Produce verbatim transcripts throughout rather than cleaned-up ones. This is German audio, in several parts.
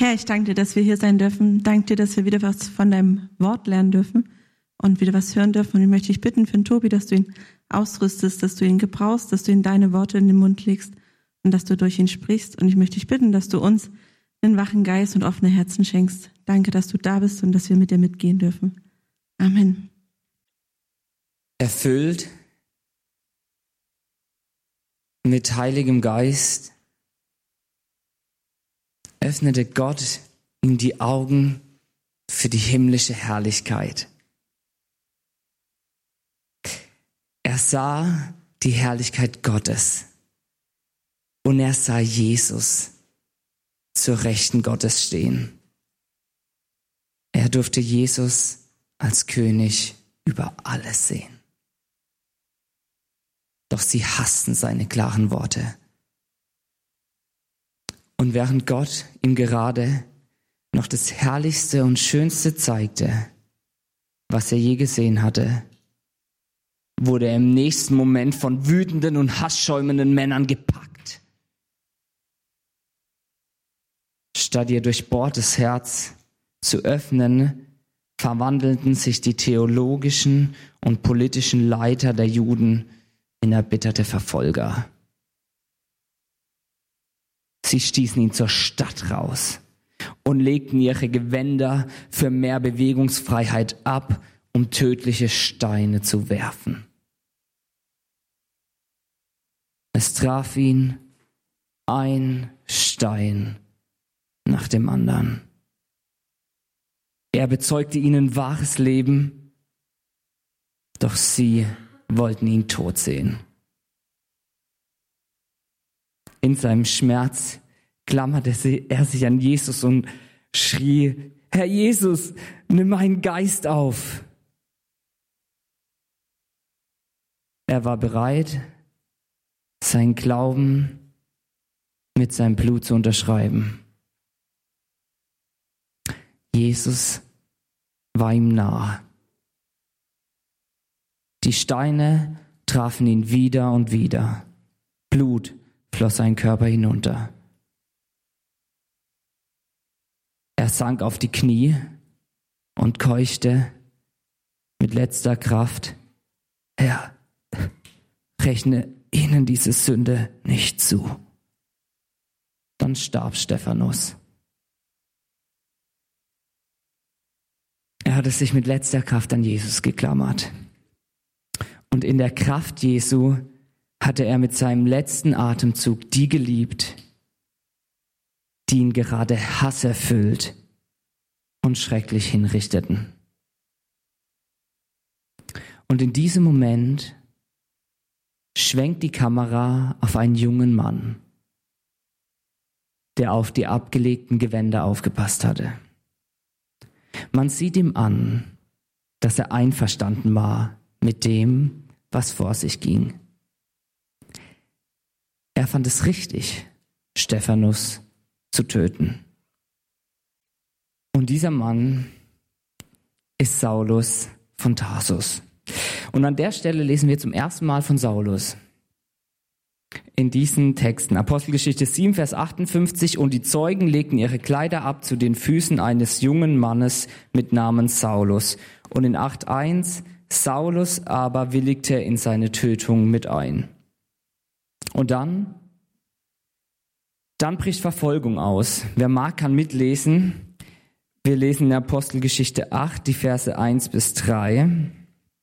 Herr, ich danke dir, dass wir hier sein dürfen. Danke dir, dass wir wieder was von deinem Wort lernen dürfen und wieder was hören dürfen. Und ich möchte dich bitten für den Tobi, dass du ihn ausrüstest, dass du ihn gebrauchst, dass du ihm deine Worte in den Mund legst und dass du durch ihn sprichst. Und ich möchte dich bitten, dass du uns einen wachen Geist und offene Herzen schenkst. Danke, dass du da bist und dass wir mit dir mitgehen dürfen. Amen. Erfüllt mit Heiligem Geist öffnete Gott ihm die Augen für die himmlische Herrlichkeit. Er sah die Herrlichkeit Gottes und er sah Jesus zur Rechten Gottes stehen. Er durfte Jesus als König über alles sehen. Doch sie hassten seine klaren Worte. Und während Gott ihm gerade noch das Herrlichste und Schönste zeigte, was er je gesehen hatte, wurde er im nächsten Moment von wütenden und hassschäumenden Männern gepackt. Statt ihr durchbohrtes Herz zu öffnen, verwandelten sich die theologischen und politischen Leiter der Juden in erbitterte Verfolger. Sie stießen ihn zur Stadt raus und legten ihre Gewänder für mehr Bewegungsfreiheit ab, um tödliche Steine zu werfen. Es traf ihn ein Stein nach dem anderen. Er bezeugte ihnen wahres Leben, doch sie wollten ihn tot sehen. In seinem Schmerz klammerte er sich an Jesus und schrie: Herr Jesus, nimm meinen Geist auf. Er war bereit, seinen Glauben mit seinem Blut zu unterschreiben. Jesus war ihm nahe. Die Steine trafen ihn wieder und wieder. Blut floss sein Körper hinunter. Er sank auf die Knie und keuchte mit letzter Kraft: Herr, rechne ihnen diese Sünde nicht zu. Dann starb Stephanus. Er hatte sich mit letzter Kraft an Jesus geklammert. Und in der Kraft Jesu hatte er mit seinem letzten Atemzug die geliebt, die ihn gerade hasserfüllt und schrecklich hinrichteten. Und in diesem Moment schwenkt die Kamera auf einen jungen Mann, der auf die abgelegten Gewänder aufgepasst hatte. Man sieht ihm an, dass er einverstanden war mit dem, was vor sich ging. Er fand es richtig, Stephanus zu töten. Und dieser Mann ist Saulus von Tarsus. Und an der Stelle lesen wir zum ersten Mal von Saulus. In diesen Texten, Apostelgeschichte sieben, Vers achtundfünfzig, und die Zeugen legten ihre Kleider ab zu den Füßen eines jungen Mannes mit Namen Saulus. Und in acht eins, Saulus aber willigte in seine Tötung mit ein. Und dann, dann bricht Verfolgung aus. Wer mag, kann mitlesen. Wir lesen in Apostelgeschichte acht, die Verse eins bis drei.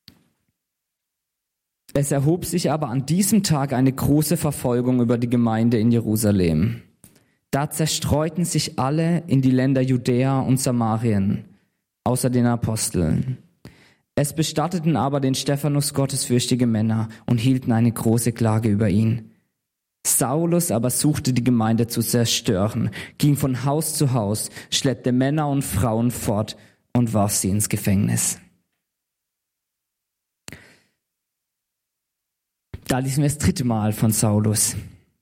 Es erhob sich aber an diesem Tag eine große Verfolgung über die Gemeinde in Jerusalem. Da zerstreuten sich alle in die Länder Judäa und Samarien, außer den Aposteln. Es bestatteten aber den Stephanus gottesfürchtige Männer und hielten eine große Klage über ihn. Saulus aber suchte die Gemeinde zu zerstören, ging von Haus zu Haus, schleppte Männer und Frauen fort und warf sie ins Gefängnis. Da lesen wir das dritte Mal von Saulus.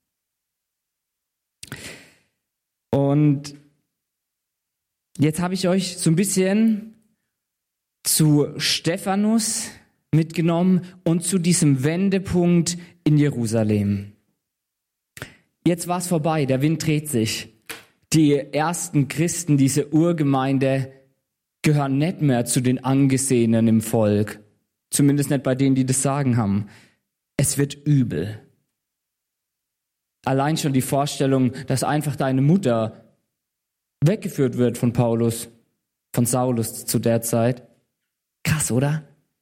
Und jetzt habe ich euch so ein bisschen zu Stephanus mitgenommen und zu diesem Wendepunkt in Jerusalem. Jetzt war es vorbei, der Wind dreht sich. Die ersten Christen, diese Urgemeinde, gehören nicht mehr zu den Angesehenen im Volk. Zumindest nicht bei denen, die das Sagen haben. Es wird übel. Allein schon die Vorstellung, dass einfach deine Mutter weggeführt wird von Paulus, von Saulus zu der Zeit. Krass, oder?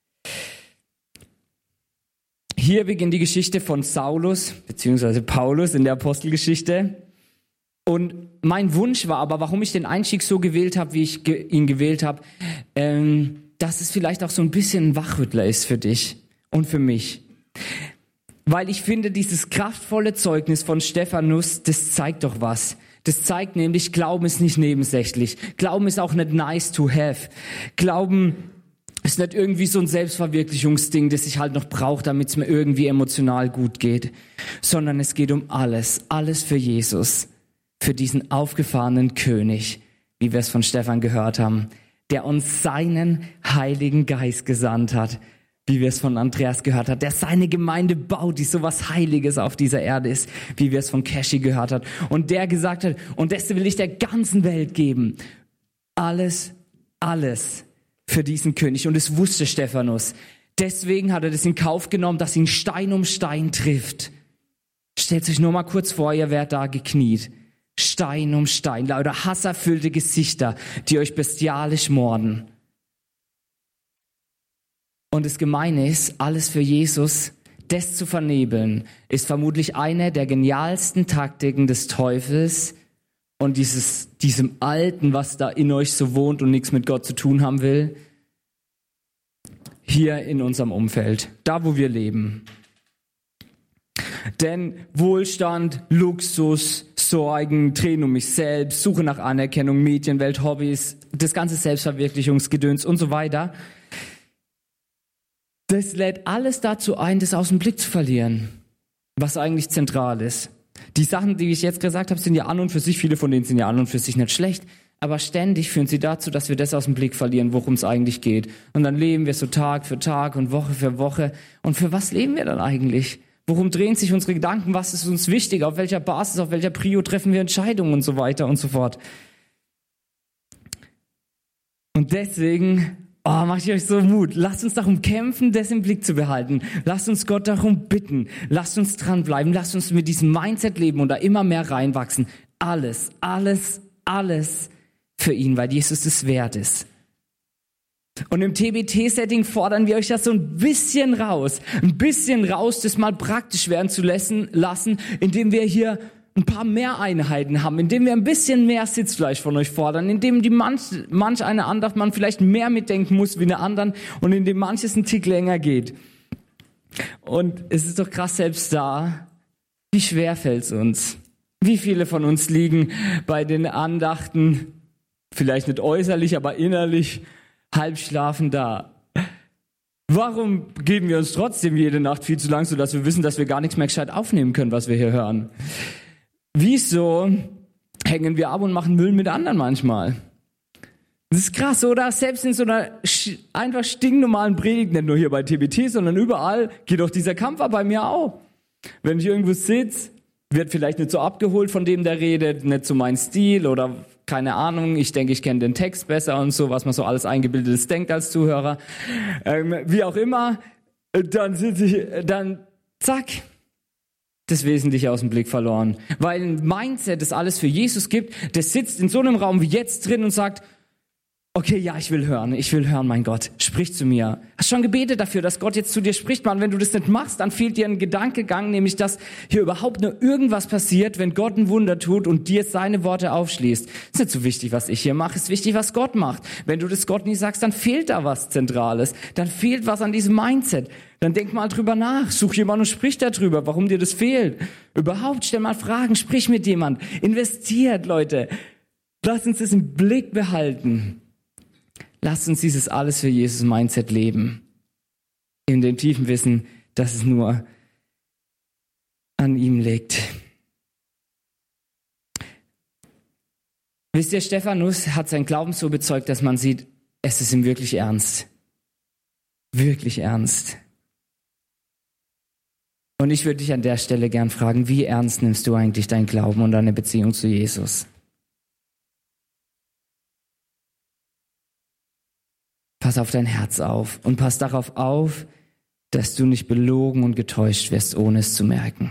Hier beginnt die Geschichte von Saulus, beziehungsweise Paulus in der Apostelgeschichte. Und mein Wunsch war aber, warum ich den Einstieg so gewählt habe, wie ich ge- ihn gewählt habe, ähm, dass es vielleicht auch so ein bisschen ein Wachrüttler ist für dich und für mich. Weil ich finde, dieses kraftvolle Zeugnis von Stephanus, das zeigt doch was. Das zeigt nämlich, Glauben ist nicht nebensächlich. Glauben ist auch nicht nice to have. Glauben ist nicht irgendwie so ein Selbstverwirklichungsding, das ich halt noch brauche, damit es mir irgendwie emotional gut geht. Sondern es geht um alles. Alles für Jesus. Für diesen aufgefahrenen König, wie wir es von Stefan gehört haben, der uns seinen Heiligen Geist gesandt hat, wie wir es von Andreas gehört haben, der seine Gemeinde baut, die sowas Heiliges auf dieser Erde ist, wie wir es von Cashy gehört haben, und der gesagt hat, und das will ich der ganzen Welt geben. Alles, alles für diesen König. Und es wusste Stephanus. Deswegen hat er das in Kauf genommen, dass ihn Stein um Stein trifft. Stellt euch nur mal kurz vor, ihr wärt da gekniet. Stein um Stein, lauter hasserfüllte Gesichter, die euch bestialisch morden. Und das Gemeine ist, alles für Jesus, das zu vernebeln, ist vermutlich eine der genialsten Taktiken des Teufels und dieses, diesem Alten, was da in euch so wohnt und nichts mit Gott zu tun haben will, hier in unserem Umfeld, da wo wir leben. Denn Wohlstand, Luxus, Sorgen, Tränen um mich selbst, Suche nach Anerkennung, Medienwelt, Hobbys, das ganze Selbstverwirklichungsgedöns und so weiter, das lädt alles dazu ein, das aus dem Blick zu verlieren, was eigentlich zentral ist. Die Sachen, die ich jetzt gesagt habe, sind ja an und für sich, viele von denen sind ja an und für sich nicht schlecht, aber ständig führen sie dazu, dass wir das aus dem Blick verlieren, worum es eigentlich geht. Und dann leben wir so Tag für Tag und Woche für Woche. Und für was leben wir dann eigentlich? Worum drehen sich unsere Gedanken? Was ist uns wichtig? Auf welcher Basis, auf welcher Prio treffen wir Entscheidungen und so weiter und so fort? Und deswegen, oh, mache ich euch so Mut. Lasst uns darum kämpfen, das im Blick zu behalten. Lasst uns Gott darum bitten. Lasst uns dranbleiben. Lasst uns mit diesem Mindset leben und da immer mehr reinwachsen. Alles, alles, alles für ihn, weil Jesus es wert ist. Und im T B T-Setting fordern wir euch das so ein bisschen raus, ein bisschen raus, das mal praktisch werden zu lassen, lassen, indem wir hier ein paar mehr Einheiten haben, indem wir ein bisschen mehr Sitzfleisch von euch fordern, indem die manch, manch eine Andacht man vielleicht mehr mitdenken muss wie eine anderen und indem manches ein Tick länger geht. Und es ist doch krass, selbst da, wie schwer fällt es uns? Wie viele von uns liegen bei den Andachten, vielleicht nicht äußerlich, aber innerlich, halb schlafen da. Warum geben wir uns trotzdem jede Nacht viel zu lang, sodass wir wissen, dass wir gar nichts mehr gescheit aufnehmen können, was wir hier hören? Wieso hängen wir ab und machen Müll mit anderen manchmal? Das ist krass, oder? Selbst in so einer einfach stinknormalen Predigt, nicht nur hier bei T B T, sondern überall geht doch dieser Kampf ab bei mir auch. Wenn ich irgendwo sitze, wird vielleicht nicht so abgeholt von dem, der redet, nicht so mein Stil oder keine Ahnung, ich denke, ich kenne den Text besser und so, was man so alles Eingebildetes denkt als Zuhörer. Ähm, wie auch immer, dann sitze ich, dann zack, das Wesentliche aus dem Blick verloren. Weil ein Mindset, das alles für Jesus gibt, das sitzt in so einem Raum wie jetzt drin und sagt, okay, ja, ich will hören, ich will hören, mein Gott, sprich zu mir. Hast schon gebetet dafür, dass Gott jetzt zu dir spricht, Mann. Wenn du das nicht machst, dann fehlt dir ein Gedankengang, nämlich, dass hier überhaupt nur irgendwas passiert, wenn Gott ein Wunder tut und dir seine Worte aufschließt. Ist nicht so wichtig, was ich hier mache, ist wichtig, was Gott macht. Wenn du das Gott nie sagst, dann fehlt da was Zentrales, dann fehlt was an diesem Mindset. Dann denk mal drüber nach, such jemanden und sprich darüber, warum dir das fehlt. Überhaupt, stell mal Fragen, sprich mit jemand, investiert, Leute. Lass uns das im Blick behalten. Lasst uns dieses alles für Jesus Mindset leben. In dem tiefen Wissen, dass es nur an ihm liegt. Wisst ihr, Stephanus hat seinen Glauben so bezeugt, dass man sieht, es ist ihm wirklich ernst. Wirklich ernst. Und ich würde dich an der Stelle gern fragen, wie ernst nimmst du eigentlich deinen Glauben und deine Beziehung zu Jesus? pass auf dein Herz auf und pass darauf auf, dass du nicht belogen und getäuscht wirst, ohne es zu merken.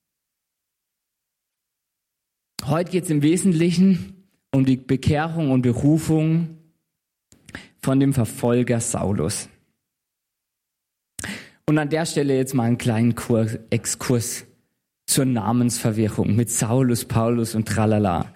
Heute geht es im Wesentlichen um die Bekehrung und Berufung von dem Verfolger Saulus. Und an der Stelle jetzt mal einen kleinen Kurs, Exkurs zur Namensverwirrung mit Saulus, Paulus und tralala.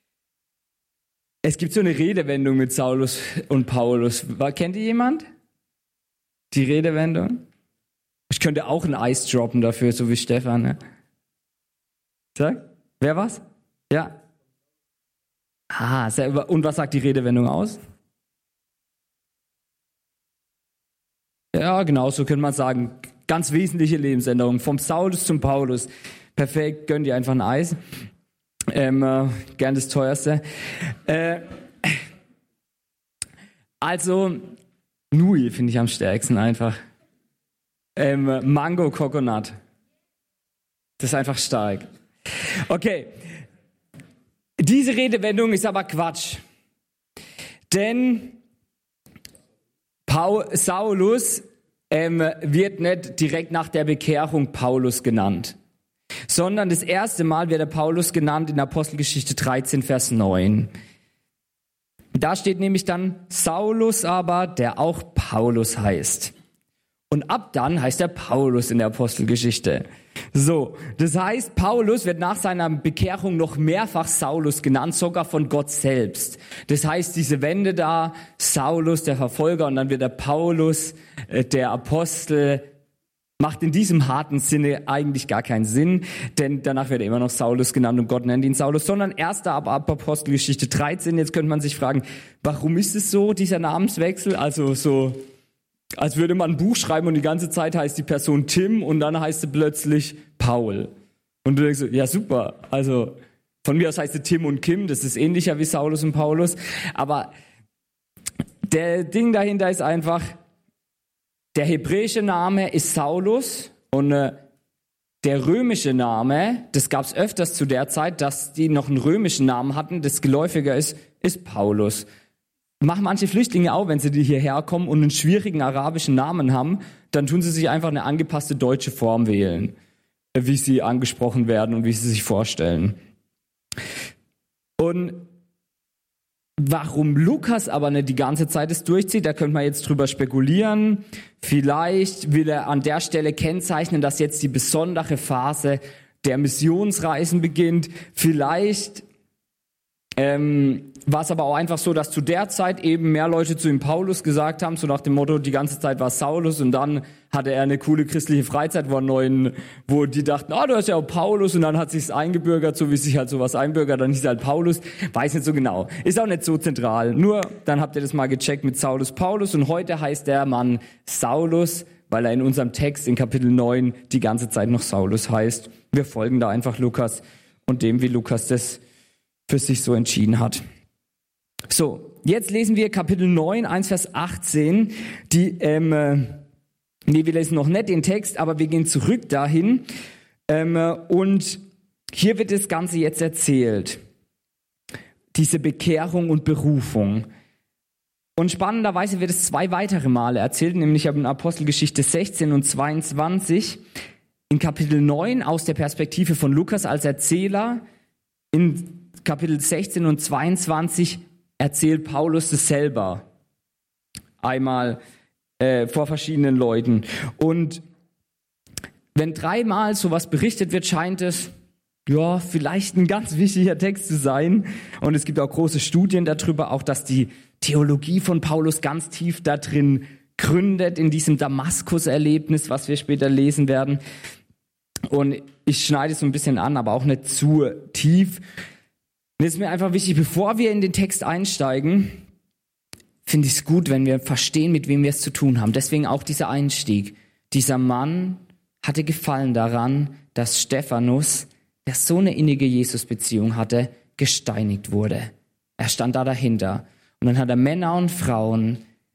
Es gibt so eine Redewendung mit Saulus und Paulus. Kennt ihr jemand? Die Redewendung? Ich könnte auch ein Eis droppen dafür, so wie Stefan. Ne? Sag, wer was? Ja. Ah, sehr, und was sagt die Redewendung aus? Ja, genau, so könnte man sagen. Ganz wesentliche Lebensänderung. Vom Saulus zum Paulus. Perfekt, gönn dir einfach ein Eis. Ähm, äh, gern das teuerste. Äh, also, Nui finde ich am stärksten einfach. Ähm, Mango Coconut. Das ist einfach stark. Okay. Diese Redewendung ist aber Quatsch. Denn Paul, Saulus ähm, wird nicht direkt nach der Bekehrung Paulus genannt, sondern das erste Mal wird der Paulus genannt in Apostelgeschichte dreizehn, Vers neun. Da steht nämlich dann Saulus aber, der auch Paulus heißt. Und ab dann heißt er Paulus in der Apostelgeschichte. So, das heißt, Paulus wird nach seiner Bekehrung noch mehrfach Saulus genannt, sogar von Gott selbst. Das heißt, diese Wende da, Saulus, der Verfolger, und dann wird er Paulus, äh, der Apostel, macht in diesem harten Sinne eigentlich gar keinen Sinn, denn danach wird er immer noch Saulus genannt und Gott nennt ihn Saulus, sondern erst ab, ab Apostelgeschichte dreizehn. Jetzt könnte man sich fragen, warum ist es so, dieser Namenswechsel? Also so, als würde man ein Buch schreiben und die ganze Zeit heißt die Person Tim und dann heißt sie plötzlich Paul. Und du denkst so, ja super, also von mir aus heißt sie Tim und Kim, das ist ähnlicher wie Saulus und Paulus, aber der Ding dahinter ist einfach, der hebräische Name ist Saulus und äh, der römische Name, das gab es öfters zu der Zeit, dass die noch einen römischen Namen hatten, das geläufiger ist, ist Paulus. Machen manche Flüchtlinge auch, wenn sie hierher kommen und einen schwierigen arabischen Namen haben, dann tun sie sich einfach eine angepasste deutsche Form wählen, wie sie angesprochen werden und wie sie sich vorstellen. Und warum Lukas aber nicht die ganze Zeit es durchzieht, da könnte man jetzt drüber spekulieren. Vielleicht will er an der Stelle kennzeichnen, dass jetzt die besondere Phase der Missionsreisen beginnt. Vielleicht ähm, war es aber auch einfach so, dass zu der Zeit eben mehr Leute zu ihm Paulus gesagt haben, so nach dem Motto, die ganze Zeit war Saulus und dann hatte er eine coole christliche Freizeit, wo, neuen, wo die dachten, ah, oh, du hast ja auch Paulus und dann hat sich's eingebürgert, so wie sich halt sowas einbürgert, dann hieß halt Paulus, weiß nicht so genau, ist auch nicht so zentral, nur dann habt ihr das mal gecheckt mit Saulus Paulus und heute heißt der Mann Saulus, weil er in unserem Text in Kapitel neun die ganze Zeit noch Saulus heißt. Wir folgen da einfach Lukas und dem, wie Lukas das für sich so entschieden hat. So, jetzt lesen wir Kapitel neun, eins Vers achtzehn. Die, ähm, äh, nee, wir lesen noch nicht den Text, aber wir gehen zurück dahin. Ähm, äh, und hier wird das Ganze jetzt erzählt. Diese Bekehrung und Berufung. Und spannenderweise wird es zwei weitere Male erzählt, nämlich in Apostelgeschichte sechzehn und zweiundzwanzig. In Kapitel neun aus der Perspektive von Lukas als Erzähler. In Kapitel sechzehn und zweiundzwanzig erzählt Paulus es selber einmal äh, vor verschiedenen Leuten. Und wenn dreimal sowas berichtet wird, scheint es ja vielleicht ein ganz wichtiger Text zu sein. Und es gibt auch große Studien darüber, auch dass die Theologie von Paulus ganz tief da drin gründet, in diesem Damaskus-Erlebnis, was wir später lesen werden. Und ich schneide es so ein bisschen an, aber auch nicht zu tief. Und es ist mir einfach wichtig, bevor wir in den Text einsteigen, finde ich es gut, wenn wir verstehen, mit wem wir es zu tun haben. Deswegen auch dieser Einstieg. Dieser Mann hatte Gefallen daran, dass Stephanus, der so eine innige Jesus-Beziehung hatte, gesteinigt wurde. Er stand da dahinter. Und dann hat er Männer und Frauen,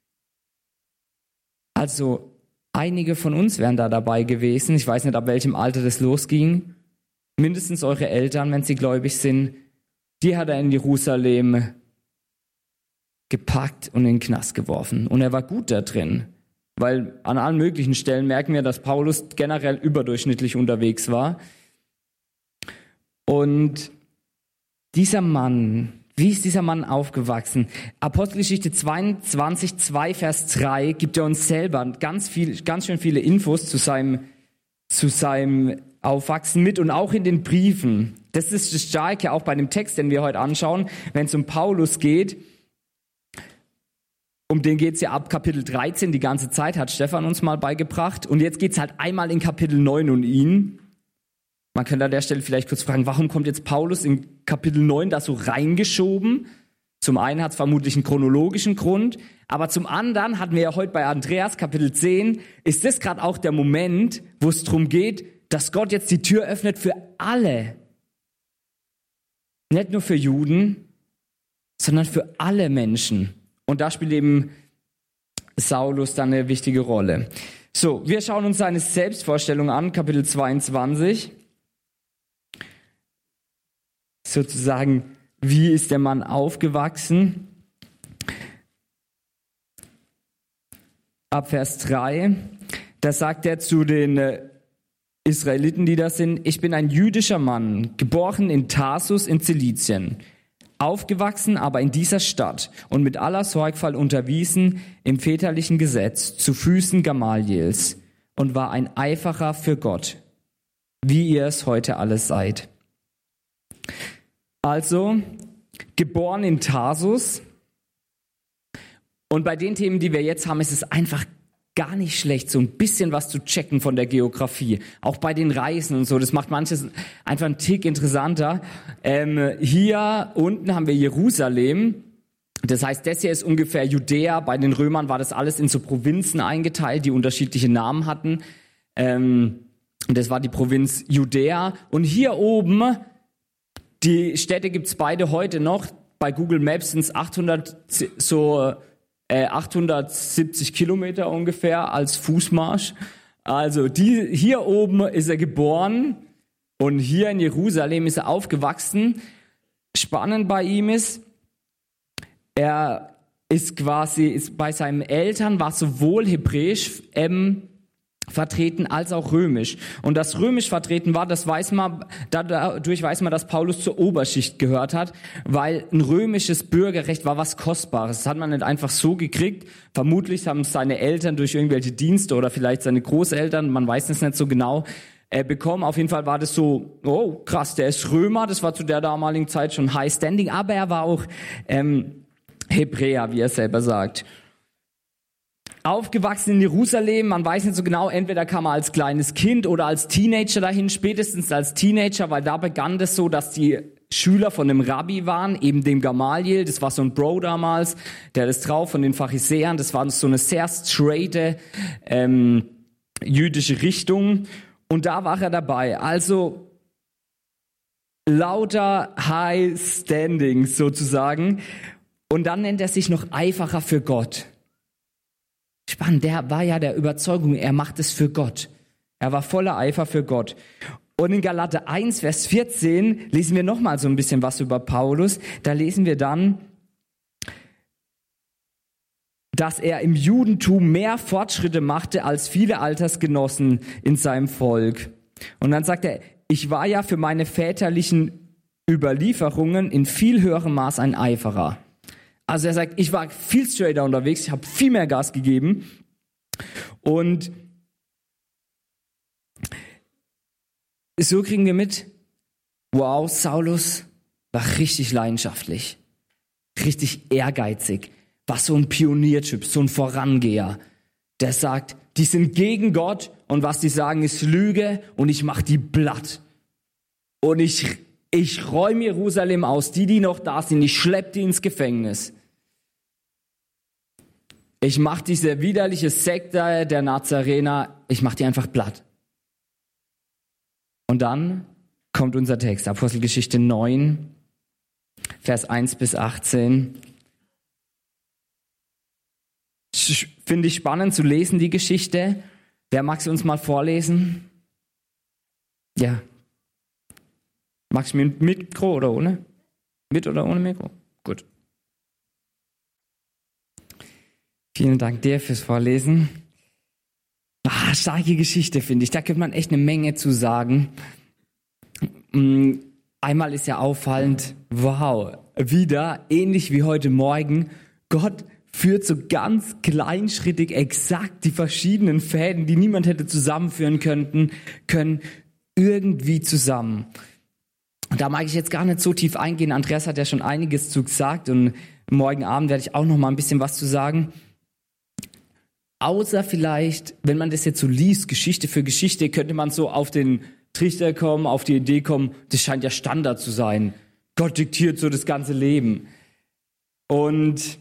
also einige von uns wären da dabei gewesen, ich weiß nicht, ab welchem Alter das losging, mindestens eure Eltern, wenn sie gläubig sind, die hat er in Jerusalem gepackt und in den Knast geworfen. Und er war gut da drin, weil an allen möglichen Stellen merken wir, dass Paulus generell überdurchschnittlich unterwegs war. Und dieser Mann, wie ist dieser Mann aufgewachsen? Apostelgeschichte zweiundzwanzig, zwei, Vers drei gibt er uns selber ganz viel, ganz schön viele Infos zu seinem, zu seinem Aufwachsen mit und auch in den Briefen. Das ist das Starke auch bei dem Text, den wir heute anschauen, wenn es um Paulus geht. Um den geht es ja ab Kapitel dreizehn die ganze Zeit, hat Stefan uns mal beigebracht. Und jetzt geht es halt einmal in Kapitel neun um ihn. Man könnte an der Stelle vielleicht kurz fragen, warum kommt jetzt Paulus in Kapitel neun da so reingeschoben? Zum einen hat es vermutlich einen chronologischen Grund, aber zum anderen hatten wir ja heute bei Andreas Kapitel zehn, ist das gerade auch der Moment, wo es darum geht, dass Gott jetzt die Tür öffnet für alle. Nicht nur für Juden, sondern für alle Menschen. Und da spielt eben Saulus dann eine wichtige Rolle. So, wir schauen uns seine Selbstvorstellung an, Kapitel zweiundzwanzig. Sozusagen, wie ist der Mann aufgewachsen? Ab Vers drei, da sagt er zu den Israeliten, die da sind, ich bin ein jüdischer Mann, geboren in Tarsus in Zilizien, aufgewachsen aber in dieser Stadt und mit aller Sorgfalt unterwiesen im väterlichen Gesetz zu Füßen Gamaliels und war ein Eiferer für Gott, wie ihr es heute alle seid. Also, geboren in Tarsus. Und bei den Themen, die wir jetzt haben, ist es einfach gar nicht schlecht, so ein bisschen was zu checken von der Geografie. Auch bei den Reisen und so, das macht manches einfach einen Tick interessanter. Ähm, hier unten haben wir Jerusalem. Das heißt, das hier ist ungefähr Judäa. Bei den Römern war das alles in so Provinzen eingeteilt, die unterschiedliche Namen hatten. Ähm, das war die Provinz Judäa. Und hier oben, die Städte gibt's beide heute noch. Bei Google Maps sind es achthundert, so äh, achthundertsiebzig Kilometer ungefähr als Fußmarsch. Also die, hier oben ist er geboren und hier in Jerusalem ist er aufgewachsen. Spannend bei ihm ist, er ist quasi ist bei seinen Eltern war sowohl Hebräisch ähm, vertreten als auch Römisch. Und das Römisch vertreten war, das weiß man, dadurch weiß man, dass Paulus zur Oberschicht gehört hat, weil ein römisches Bürgerrecht war was Kostbares. Das hat man nicht einfach so gekriegt. Vermutlich haben es seine Eltern durch irgendwelche Dienste oder vielleicht seine Großeltern, man weiß es nicht so genau, äh, bekommen. Auf jeden Fall war das so, oh krass, der ist Römer, das war zu der damaligen Zeit schon High Standing, aber er war auch ähm, Hebräer, wie er selber sagt. Aufgewachsen in Jerusalem, man weiß nicht so genau, entweder kam er als kleines Kind oder als Teenager dahin, spätestens als Teenager, weil da begann das so, dass die Schüler von dem Rabbi waren, eben dem Gamaliel, das war so ein Bro damals, der das drauf von den Pharisäern, das war so eine sehr straighte ähm, jüdische Richtung und da war er dabei. Also lauter High Standing sozusagen und dann nennt er sich noch Eiferer für Gott. Spannend, der war ja der Überzeugung, er macht es für Gott. Er war voller Eifer für Gott. Und in Galater eins, Vers vierzehn lesen wir nochmal so ein bisschen was über Paulus. Da lesen wir dann, dass er im Judentum mehr Fortschritte machte als viele Altersgenossen in seinem Volk. Und dann sagt er, ich war ja für meine väterlichen Überlieferungen in viel höherem Maß ein Eiferer. Also er sagt, ich war viel straighter unterwegs, ich habe viel mehr Gas gegeben. Und so kriegen wir mit, wow, Saulus war richtig leidenschaftlich, richtig ehrgeizig, war so ein Pioniertyp, so ein Vorangeher, der sagt, die sind gegen Gott und was die sagen ist Lüge und ich mach die platt. Und ich Ich räume Jerusalem aus, die, die noch da sind, ich schleppe die ins Gefängnis. Ich mache diese widerliche Sekte der Nazarener, ich mache die einfach platt. Und dann kommt unser Text, Apostelgeschichte neun, Vers eins bis achtzehn. Finde ich spannend zu lesen, die Geschichte. Wer mag sie uns mal vorlesen? Ja. Magst du mit Mikro oder ohne? Mit oder ohne Mikro? Gut. Vielen Dank dir fürs Vorlesen. Ah, starke Geschichte, finde ich. Da könnte man echt eine Menge zu sagen. Einmal ist ja auffallend, wow, wieder, ähnlich wie heute Morgen, Gott führt so ganz kleinschrittig exakt die verschiedenen Fäden, die niemand hätte zusammenführen können, können irgendwie zusammen. Und da mag ich jetzt gar nicht so tief eingehen. Andreas hat ja schon einiges zu gesagt und morgen Abend werde ich auch noch mal ein bisschen was zu sagen. Außer vielleicht, wenn man das jetzt so liest, Geschichte für Geschichte, könnte man so auf den Trichter kommen, auf die Idee kommen, das scheint ja Standard zu sein. Gott diktiert so das ganze Leben. Und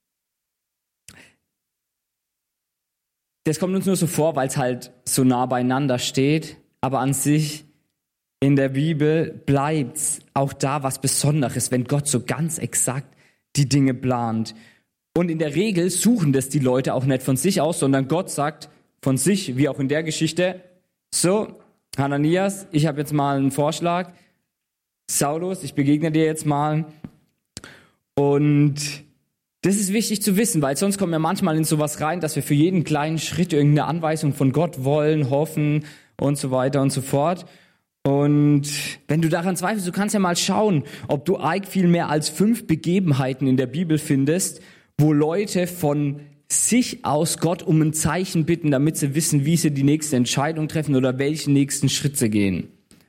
das kommt uns nur so vor, weil es halt so nah beieinander steht. Aber an sich in der Bibel bleibt's auch da was Besonderes, wenn Gott so ganz exakt die Dinge plant. Und in der Regel suchen das die Leute auch nicht von sich aus, sondern Gott sagt von sich, wie auch in der Geschichte, so, Hananias, ich habe jetzt mal einen Vorschlag. Saulus, ich begegne dir jetzt mal. Und das ist wichtig zu wissen, weil sonst kommen wir manchmal in sowas rein, dass wir für jeden kleinen Schritt irgendeine Anweisung von Gott wollen, hoffen und so weiter und so fort. Und wenn du daran zweifelst, du kannst ja mal schauen, ob du arg viel mehr als fünf Begebenheiten in der Bibel findest, wo Leute von sich aus Gott um ein Zeichen bitten, damit sie wissen, wie sie die nächste Entscheidung treffen oder welchen nächsten Schritt sie gehen.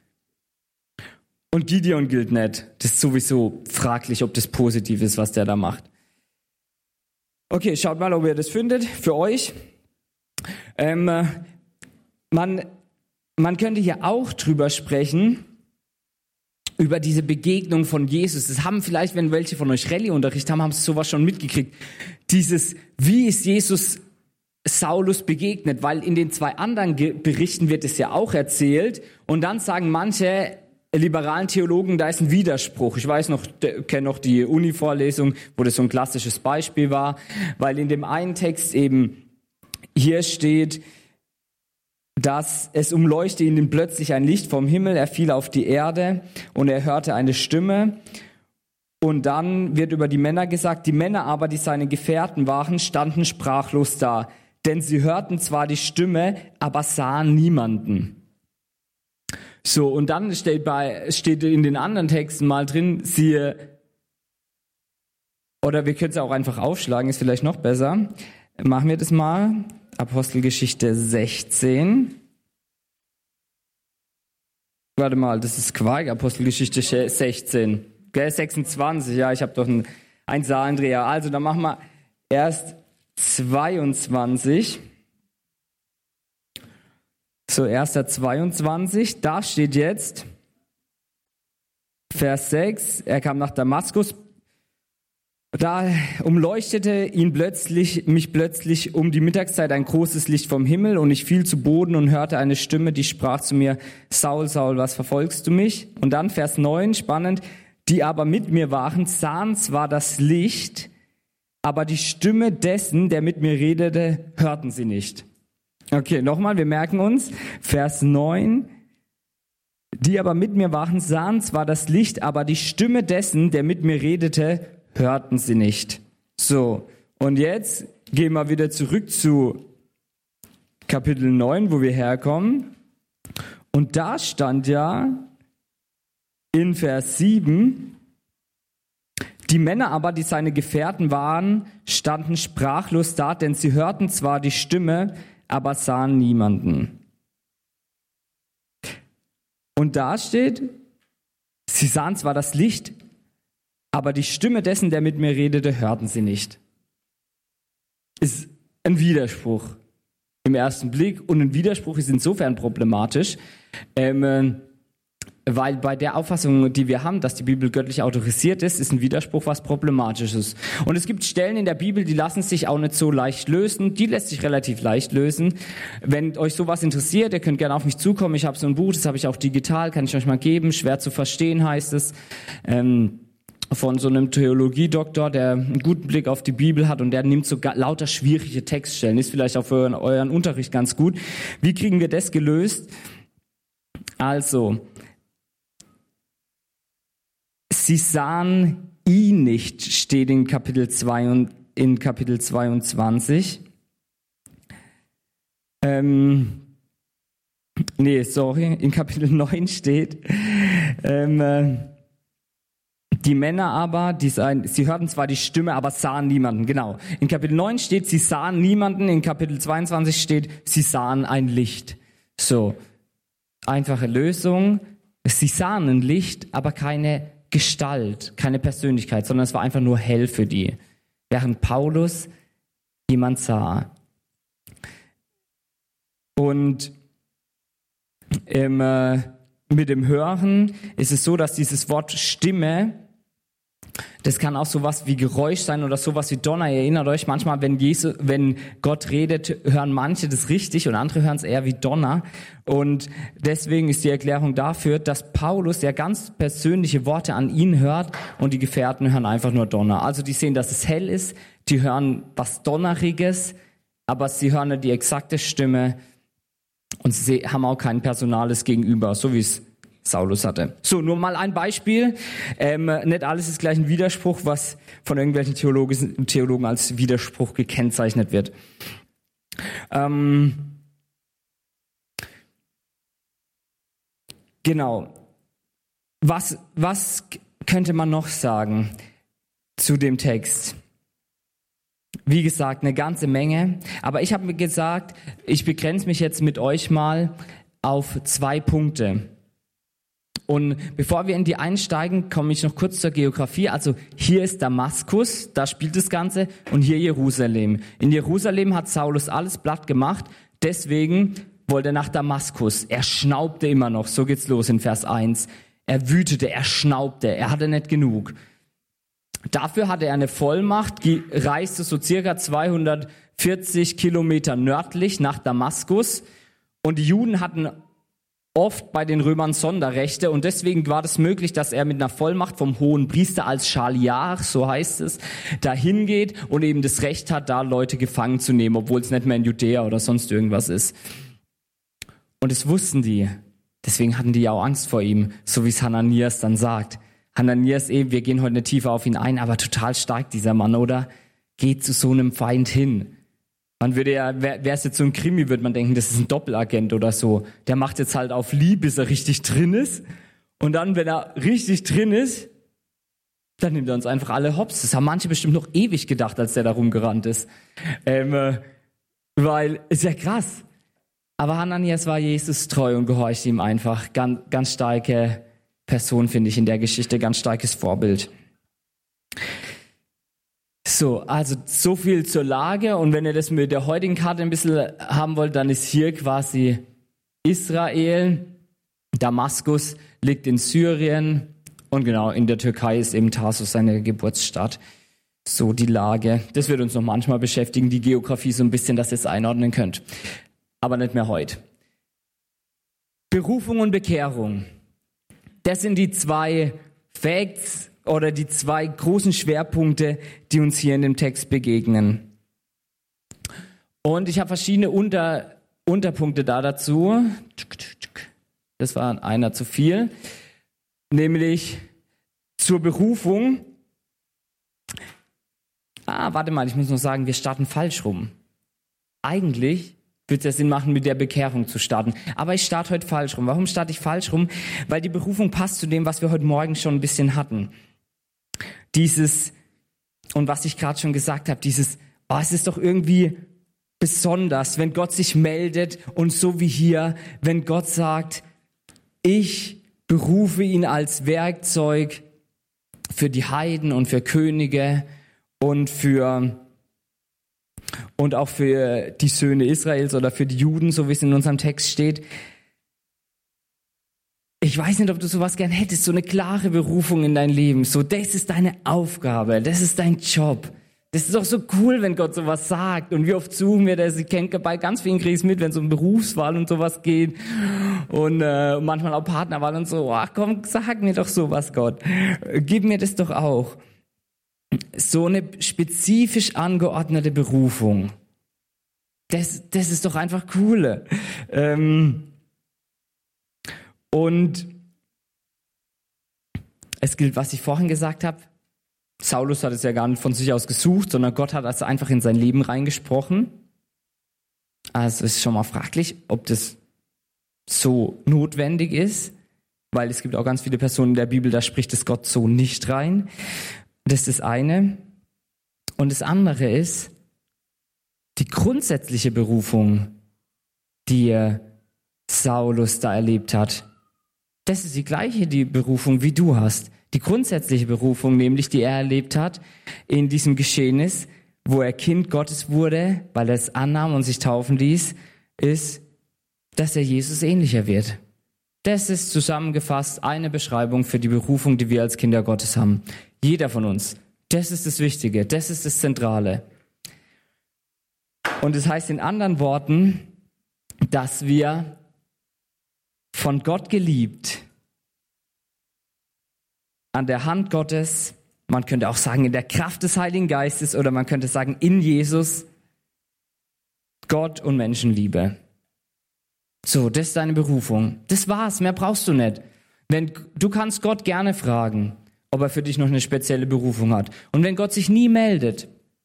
Und Gideon gilt nicht. Das ist sowieso fraglich, ob das positiv ist, was der da macht. Okay, schaut mal, ob ihr das findet für euch. Ähm, man, man könnte hier auch drüber sprechen, über diese Begegnung von Jesus. Das haben vielleicht, wenn welche von euch Rallye-Unterricht haben, haben sie sowas schon mitgekriegt. Dieses, wie ist Jesus Saulus begegnet? Weil in den zwei anderen Berichten wird es ja auch erzählt. Und dann sagen manche liberalen Theologen, da ist ein Widerspruch. Ich weiß noch, kenne noch die Uni-Vorlesung, wo das so ein klassisches Beispiel war. Weil in dem einen Text eben hier steht, dass es umleuchte ihn plötzlich ein Licht vom Himmel, er fiel auf die Erde und er hörte eine Stimme. Und dann wird über die Männer gesagt, die Männer aber, die seine Gefährten waren, standen sprachlos da. Denn sie hörten zwar die Stimme, aber sahen niemanden. So, und dann steht, bei, steht in den anderen Texten mal drin, siehe, oder wir können es auch einfach aufschlagen, ist vielleicht noch besser. Machen wir das mal. Apostelgeschichte sechzehn. Warte mal, das ist Quark, Apostelgeschichte sechzehn. Gell, sechsundzwanzig, ja, ich habe doch einen, einen Zahlendreher. Also, dann machen wir erst zweiundzwanzig. So, erster zweiundzwanzig, da steht jetzt, Vers sechs, er kam nach Damaskus. Da umleuchtete ihn plötzlich, mich plötzlich um die Mittagszeit ein großes Licht vom Himmel und ich fiel zu Boden und hörte eine Stimme, die sprach zu mir, Saul, Saul, was verfolgst du mich? Und dann Vers neun, spannend, die aber mit mir waren, sahen zwar das Licht, aber die Stimme dessen, der mit mir redete, hörten sie nicht. Okay, nochmal, wir merken uns, Vers neun, die aber mit mir waren, sahen zwar das Licht, aber die Stimme dessen, der mit mir redete, hörten sie nicht. So, und jetzt gehen wir wieder zurück zu Kapitel neun, wo wir herkommen. Und da stand ja in Vers sieben, die Männer aber, die seine Gefährten waren, standen sprachlos da, denn sie hörten zwar die Stimme, aber sahen niemanden. Und da steht, sie sahen zwar das Licht, aber die Stimme dessen, der mit mir redete, hörten sie nicht. Ist ein Widerspruch im ersten Blick. Und ein Widerspruch ist insofern problematisch, ähm, weil bei der Auffassung, die wir haben, dass die Bibel göttlich autorisiert ist, ist ein Widerspruch was Problematisches. Und es gibt Stellen in der Bibel, die lassen sich auch nicht so leicht lösen. Die lässt sich relativ leicht lösen. Wenn euch sowas interessiert, ihr könnt gerne auf mich zukommen. Ich habe so ein Buch, das habe ich auch digital, kann ich euch mal geben. Schwer zu verstehen heißt es. Ähm, von so einem Theologiedoktor, der einen guten Blick auf die Bibel hat und der nimmt so lauter schwierige Textstellen. Ist vielleicht auch für euren, euren Unterricht ganz gut. Wie kriegen wir das gelöst? Also, sie sahen ihn nicht, steht in Kapitel zwei und in Kapitel zweiundzwanzig. Ähm, nee, sorry, in Kapitel neun steht, ähm, äh, die Männer aber, die seien, sie hörten zwar die Stimme, aber sahen niemanden. Genau. In Kapitel neun steht, sie sahen niemanden. In Kapitel zweiundzwanzig steht, sie sahen ein Licht. So, einfache Lösung. Sie sahen ein Licht, aber keine Gestalt, keine Persönlichkeit, sondern es war einfach nur hell für die. Während Paulus jemand sah. Und im, äh, mit dem Hören ist es so, dass dieses Wort Stimme, das kann auch sowas wie Geräusch sein oder sowas wie Donner. Ihr erinnert euch manchmal, wenn Jesus, wenn Gott redet, hören manche das richtig und andere hören es eher wie Donner. Und deswegen ist die Erklärung dafür, dass Paulus ja ganz persönliche Worte an ihn hört und die Gefährten hören einfach nur Donner. Also die sehen, dass es hell ist, die hören was Donneriges, aber sie hören nicht die exakte Stimme und sie haben auch kein personales Gegenüber, so wie es Saulus hatte. So, nur mal ein Beispiel. Ähm, nicht alles ist gleich ein Widerspruch, was von irgendwelchen Theologen, Theologen als Widerspruch gekennzeichnet wird. Ähm, genau. Was, was könnte man noch sagen zu dem Text? Wie gesagt, eine ganze Menge. Aber ich habe mir gesagt, ich begrenze mich jetzt mit euch mal auf zwei Punkte. Und bevor wir in die einsteigen, komme ich noch kurz zur Geografie. Also hier ist Damaskus, da spielt das Ganze, und hier Jerusalem. In Jerusalem hat Saulus alles platt gemacht, deswegen wollte er nach Damaskus. Er schnaubte immer noch, so geht's los in Vers eins. Er wütete, er schnaubte, er hatte nicht genug. Dafür hatte er eine Vollmacht, reiste so circa zweihundertvierzig Kilometer nördlich nach Damaskus, und die Juden hatten oft bei den Römern Sonderrechte, und deswegen war das möglich, dass er mit einer Vollmacht vom hohen Priester als Schaliach, so heißt es, dahin geht und eben das Recht hat, da Leute gefangen zu nehmen, obwohl es nicht mehr in Judäa oder sonst irgendwas ist. Und das wussten die. Deswegen hatten die ja auch Angst vor ihm, so wie es Hananias dann sagt. Hananias eben, wir gehen heute nicht tiefer auf ihn ein, aber total stark dieser Mann, oder? Geht zu so einem Feind hin. Man würde ja, wäre es jetzt so ein Krimi, würde man denken, das ist ein Doppelagent oder so. Der macht jetzt halt auf lieb, bis er richtig drin ist. Und dann, wenn er richtig drin ist, dann nimmt er uns einfach alle hops. Das haben manche bestimmt noch ewig gedacht, als der da rumgerannt ist. Ähm, äh, weil, ist ja krass. Aber Hananias war Jesus treu und gehorchte ihm einfach. Ganz, ganz starke Person, finde ich, in der Geschichte. Ganz starkes Vorbild. So, also so viel zur Lage, und wenn ihr das mit der heutigen Karte ein bisschen haben wollt, dann ist hier quasi Israel, Damaskus liegt in Syrien und genau in der Türkei ist eben Tarsus seine Geburtsstadt. So die Lage, das wird uns noch manchmal beschäftigen, die Geografie so ein bisschen, dass ihr es einordnen könnt, aber nicht mehr heute. Berufung und Bekehrung, das sind die zwei Facts, oder die zwei großen Schwerpunkte, die uns hier in dem Text begegnen. Und ich habe verschiedene Unter, Unterpunkte da dazu. Das war einer zu viel. Nämlich zur Berufung. Ah, warte mal, ich muss noch sagen, wir starten falsch rum. Eigentlich würde es ja Sinn machen, mit der Bekehrung zu starten. Aber ich starte heute falsch rum. Warum starte ich falsch rum? Weil die Berufung passt zu dem, was wir heute Morgen schon ein bisschen hatten. Dieses, und was ich gerade schon gesagt habe, dieses, oh, es ist doch irgendwie besonders, wenn Gott sich meldet, und so wie hier, wenn Gott sagt, ich berufe ihn als Werkzeug für die Heiden und für Könige und für und auch für die Söhne Israels oder für die Juden, so wie es in unserem Text steht. Ich weiß nicht, ob du sowas gern hättest, so eine klare Berufung in dein Leben. So, das ist deine Aufgabe, das ist dein Job. Das ist doch so cool, wenn Gott sowas sagt. Und wie oft suchen wir das? Ich kenne bei ganz vielen Kriegen mit, wenn es um Berufswahl und sowas geht. Und äh, manchmal auch Partnerwahl und so. Ach komm, sag mir doch sowas, Gott. Gib mir das doch auch. So eine spezifisch angeordnete Berufung. Das, das ist doch einfach cool. Ähm, Und es gilt, was ich vorhin gesagt habe, Saulus hat es ja gar nicht von sich aus gesucht, sondern Gott hat also einfach in sein Leben reingesprochen. Also es ist schon mal fraglich, ob das so notwendig ist, weil es gibt auch ganz viele Personen in der Bibel, da spricht es Gott so nicht rein. Das ist das eine. Und das andere ist die grundsätzliche Berufung, die Saulus da erlebt hat. Das ist die gleiche die Berufung, wie du hast. Die grundsätzliche Berufung, nämlich die er erlebt hat in diesem Geschehnis, wo er Kind Gottes wurde, weil er es annahm und sich taufen ließ, ist, dass er Jesus ähnlicher wird. Das ist zusammengefasst eine Beschreibung für die Berufung, die wir als Kinder Gottes haben. Jeder von uns. Das ist das Wichtige, das ist das Zentrale. Und es heißt in anderen Worten, dass wir von Gott geliebt, an der Hand Gottes, man könnte auch sagen in der Kraft des Heiligen Geistes oder man könnte sagen in Jesus, Gott und Menschenliebe. So, das ist deine Berufung. Das war's, mehr brauchst du nicht. Wenn, du kannst Gott gerne fragen, ob er für dich noch eine spezielle Berufung hat. Und wenn Gott sich nie meldet,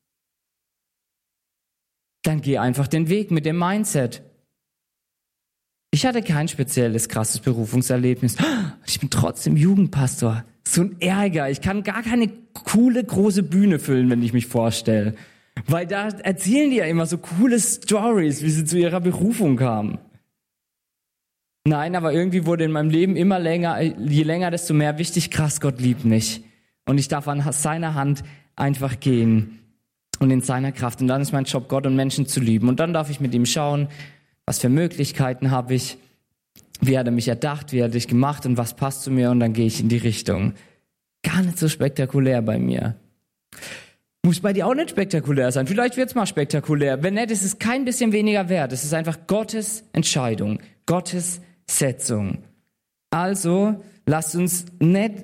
dann geh einfach den Weg mit dem Mindset. Ich hatte kein spezielles, krasses Berufungserlebnis. Ich bin trotzdem Jugendpastor. So ein Ärger. Ich kann gar keine coole, große Bühne füllen, wenn ich mich vorstelle. Weil da erzählen die ja immer so coole Stories, wie sie zu ihrer Berufung kamen. Nein, aber irgendwie wurde in meinem Leben immer länger, je länger, desto mehr wichtig, krass, Gott liebt mich. Und ich darf an seiner Hand einfach gehen und in seiner Kraft. Und dann ist mein Job, Gott und Menschen zu lieben. Und dann darf ich mit ihm schauen, was für Möglichkeiten habe ich, wie hat er mich erdacht, wie hat er dich gemacht und was passt zu mir und dann gehe ich in die Richtung. Gar nicht so spektakulär bei mir. Muss bei dir auch nicht spektakulär sein. Vielleicht wird es mal spektakulär. Wenn nicht, ist es kein bisschen weniger wert. Es ist einfach Gottes Entscheidung, Gottes Setzung. Also lasst uns nicht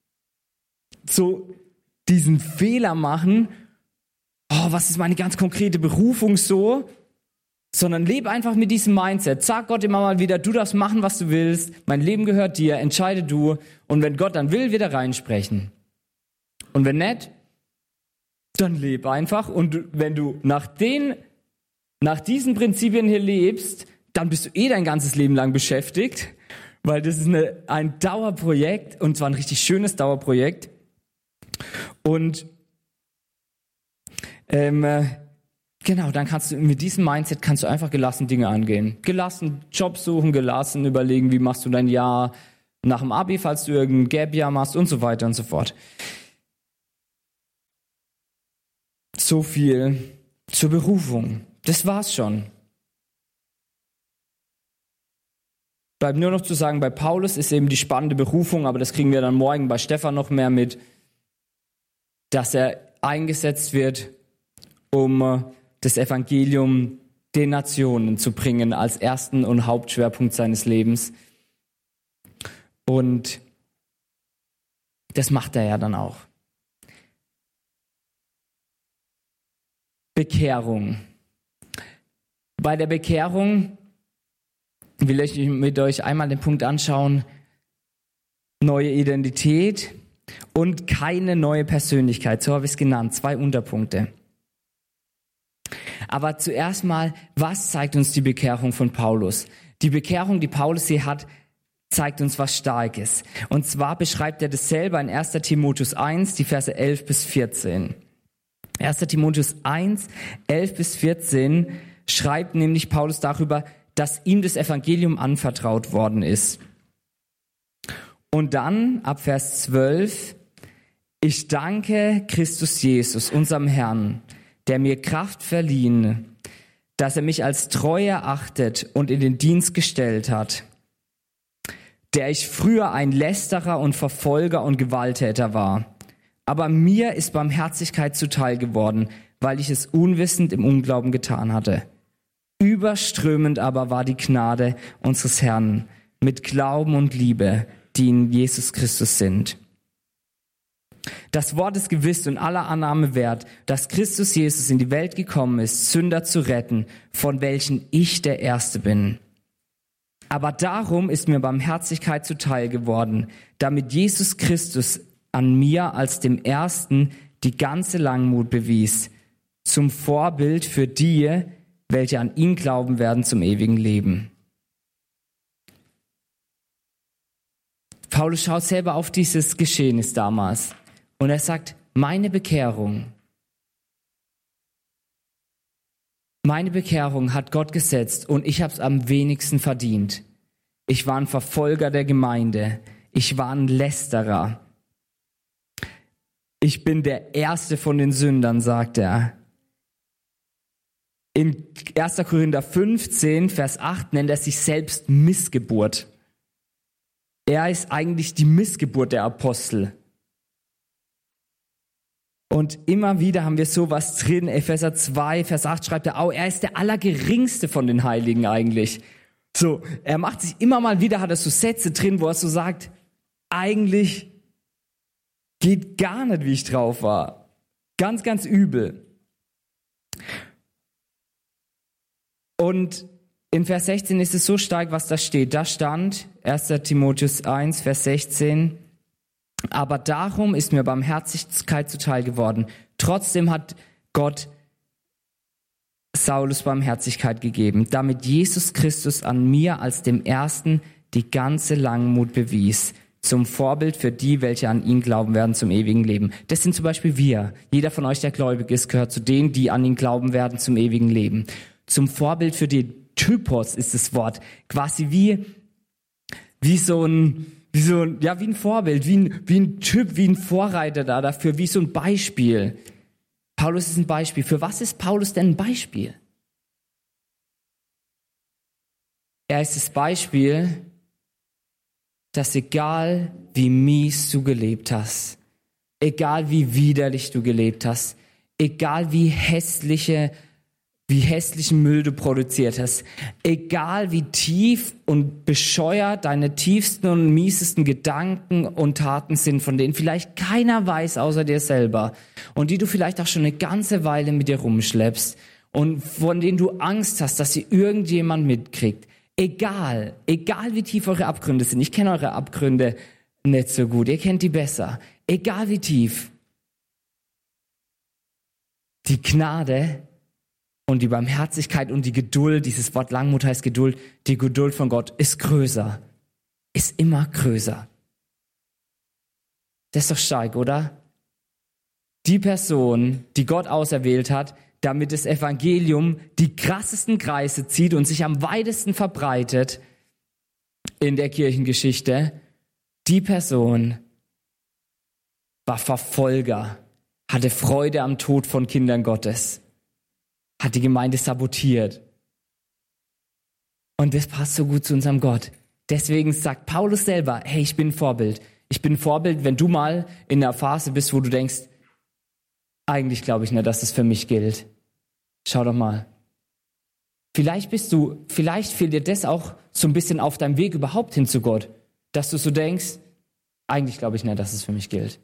so diesen Fehler machen, oh, was ist meine ganz konkrete Berufung so, sondern lebe einfach mit diesem Mindset. Sag Gott immer mal wieder, du darfst machen, was du willst, mein Leben gehört dir, entscheide du und wenn Gott dann will, wird er reinsprechen. Und wenn nicht, dann lebe einfach und wenn du nach den, nach diesen Prinzipien hier lebst, dann bist du eh dein ganzes Leben lang beschäftigt, weil das ist eine, ein Dauerprojekt und zwar ein richtig schönes Dauerprojekt. Und ähm, genau, dann kannst du mit diesem Mindset kannst du einfach gelassen Dinge angehen. Gelassen Job suchen, gelassen überlegen, wie machst du dein Jahr nach dem Abi, falls du irgendein Gap-Jahr machst und so weiter und so fort. So viel zur Berufung. Das war's schon. Bleibt nur noch zu sagen, bei Paulus ist eben die spannende Berufung, aber das kriegen wir dann morgen bei Stefan noch mehr mit, dass er eingesetzt wird, um das Evangelium den Nationen zu bringen als ersten und Hauptschwerpunkt seines Lebens. Und das macht er ja dann auch. Bekehrung. Bei der Bekehrung will ich mit euch einmal den Punkt anschauen, neue Identität und keine neue Persönlichkeit. So habe ich es genannt, zwei Unterpunkte. Aber zuerst mal, was zeigt uns die Bekehrung von Paulus? Die Bekehrung, die Paulus hier hat, zeigt uns was Starkes. Und zwar beschreibt er das selber in erster Timotheus eins, die Verse elf bis vierzehn. erster Timotheus eins, elf bis vierzehn schreibt nämlich Paulus darüber, dass ihm das Evangelium anvertraut worden ist. Und dann ab Vers zwölf, ich danke Christus Jesus, unserem Herrn, der mir Kraft verliehen, dass er mich als treu erachtet und in den Dienst gestellt hat, der ich früher ein Lästerer und Verfolger und Gewalttäter war. Aber mir ist Barmherzigkeit zuteil geworden, weil ich es unwissend im Unglauben getan hatte. Überströmend aber war die Gnade unseres Herrn mit Glauben und Liebe, die in Jesus Christus sind. Das Wort ist gewiss und aller Annahme wert, dass Christus Jesus in die Welt gekommen ist, Sünder zu retten, von welchen ich der Erste bin. Aber darum ist mir Barmherzigkeit zuteil geworden, damit Jesus Christus an mir als dem Ersten die ganze Langmut bewies, zum Vorbild für die, welche an ihn glauben werden zum ewigen Leben. Paulus schaut selber auf dieses Geschehnis damals und er sagt, meine Bekehrung, meine Bekehrung hat Gott gesetzt und ich habe es am wenigsten verdient. Ich war ein Verfolger der Gemeinde. Ich war ein Lästerer. Ich bin der Erste von den Sündern, sagt er. In erster Korinther fünfzehn, Vers acht nennt er sich selbst Missgeburt. Er ist eigentlich die Missgeburt der Apostel. Und immer wieder haben wir sowas drin. Epheser zwei, Vers acht schreibt er auch, er ist der Allergeringste von den Heiligen eigentlich. So, er macht sich immer mal wieder, hat er so Sätze drin, wo er so sagt, eigentlich geht gar nicht, wie ich drauf war. Ganz, ganz übel. Und in Vers sechzehn ist es so stark, was da steht. Da stand, erster Timotheus eins, Vers sechzehn, aber darum ist mir Barmherzigkeit zuteil geworden. Trotzdem hat Gott Saulus Barmherzigkeit gegeben, damit Jesus Christus an mir als dem Ersten die ganze Langmut bewies, zum Vorbild für die, welche an ihn glauben werden zum ewigen Leben. Das sind zum Beispiel wir. Jeder von euch, der gläubig ist, gehört zu denen, die an ihn glauben werden zum ewigen Leben. Zum Vorbild für die Typos ist das Wort. Quasi wie, wie so ein, wie so ein, ja, wie ein Vorbild, wie ein, wie ein Typ, wie ein Vorreiter da dafür, wie so ein Beispiel. Paulus ist ein Beispiel. Für was ist Paulus denn ein Beispiel? Er ist das Beispiel, dass egal wie mies du gelebt hast, egal wie widerlich du gelebt hast, egal wie hässliche, wie hässlichen Müll du produziert hast, egal wie tief und bescheuert deine tiefsten und miesesten Gedanken und Taten sind, von denen vielleicht keiner weiß außer dir selber und die du vielleicht auch schon eine ganze Weile mit dir rumschleppst und von denen du Angst hast, dass sie irgendjemand mitkriegt. Egal, egal wie tief eure Abgründe sind, ich kenne eure Abgründe nicht so gut, ihr kennt die besser, egal wie tief, die Gnade und die Barmherzigkeit und die Geduld, dieses Wort Langmut heißt Geduld, die Geduld von Gott ist größer, ist immer größer. Das ist doch stark, oder? Die Person, die Gott auserwählt hat, damit das Evangelium die krassesten Kreise zieht und sich am weitesten verbreitet in der Kirchengeschichte, die Person war Verfolger, hatte Freude am Tod von Kindern Gottes, hat die Gemeinde sabotiert. Und das passt so gut zu unserem Gott. Deswegen sagt Paulus selber, hey, ich bin ein Vorbild. Ich bin ein Vorbild, wenn du mal in einer Phase bist, wo du denkst, eigentlich glaube ich nicht, dass das für mich gilt. Schau doch mal. Vielleicht bist du, vielleicht fehlt dir das auch so ein bisschen auf deinem Weg überhaupt hin zu Gott, dass du so denkst, eigentlich glaube ich nicht, dass es für mich gilt.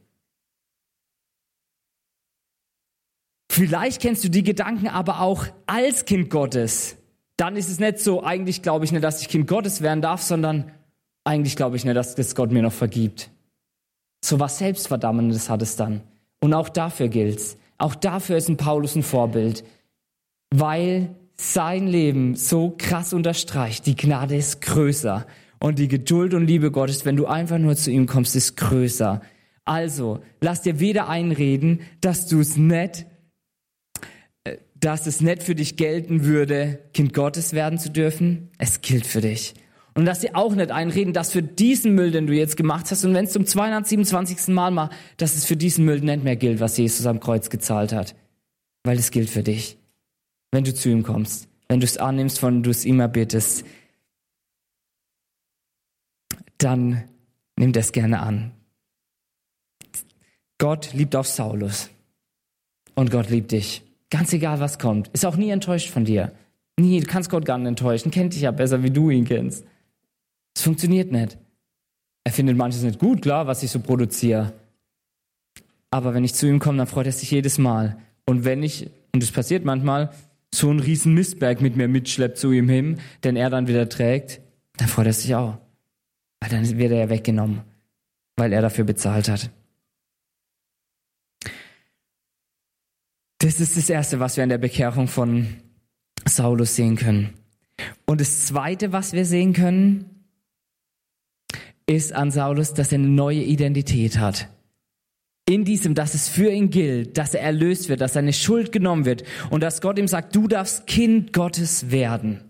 Vielleicht kennst du die Gedanken aber auch als Kind Gottes. Dann ist es nicht so, eigentlich glaube ich nicht, dass ich Kind Gottes werden darf, sondern eigentlich glaube ich nicht, dass das Gott mir noch vergibt. So was Selbstverdammendes hat es dann. Und auch dafür gilt's. Auch dafür ist ein Paulus ein Vorbild. Weil sein Leben so krass unterstreicht, die Gnade ist größer und die Geduld und Liebe Gottes, wenn du einfach nur zu ihm kommst, ist größer. Also, lass dir weder einreden, dass du es nicht, dass es nicht für dich gelten würde, Kind Gottes werden zu dürfen. Es gilt für dich. Und lass dir auch nicht einreden, dass für diesen Müll, den du jetzt gemacht hast, und wenn es zum zweihundertsiebenundzwanzigsten Mal mal, dass es für diesen Müll nicht mehr gilt, was Jesus am Kreuz gezahlt hat. Weil es gilt für dich. Wenn du zu ihm kommst, wenn du es annimmst, von du es ihm erbittest, dann nimm das gerne an. Gott liebt auch Saulus und Gott liebt dich. Ganz egal, was kommt. Ist auch nie enttäuscht von dir. Nie, du kannst Gott gar nicht enttäuschen. Kennt dich ja besser, wie du ihn kennst. Es funktioniert nicht. Er findet manches nicht gut, klar, was ich so produziere. Aber wenn ich zu ihm komme, dann freut er sich jedes Mal. Und wenn ich, und das passiert manchmal, so einen riesen Mistberg mit mir mitschleppt zu ihm hin, den er dann wieder trägt, dann freut er sich auch. Weil dann wird er ja weggenommen, weil er dafür bezahlt hat. Das ist das Erste, was wir an der Bekehrung von Saulus sehen können. Und das Zweite, was wir sehen können, ist an Saulus, dass er eine neue Identität hat. In diesem, dass es für ihn gilt, dass er erlöst wird, dass seine Schuld genommen wird und dass Gott ihm sagt, du darfst Kind Gottes werden.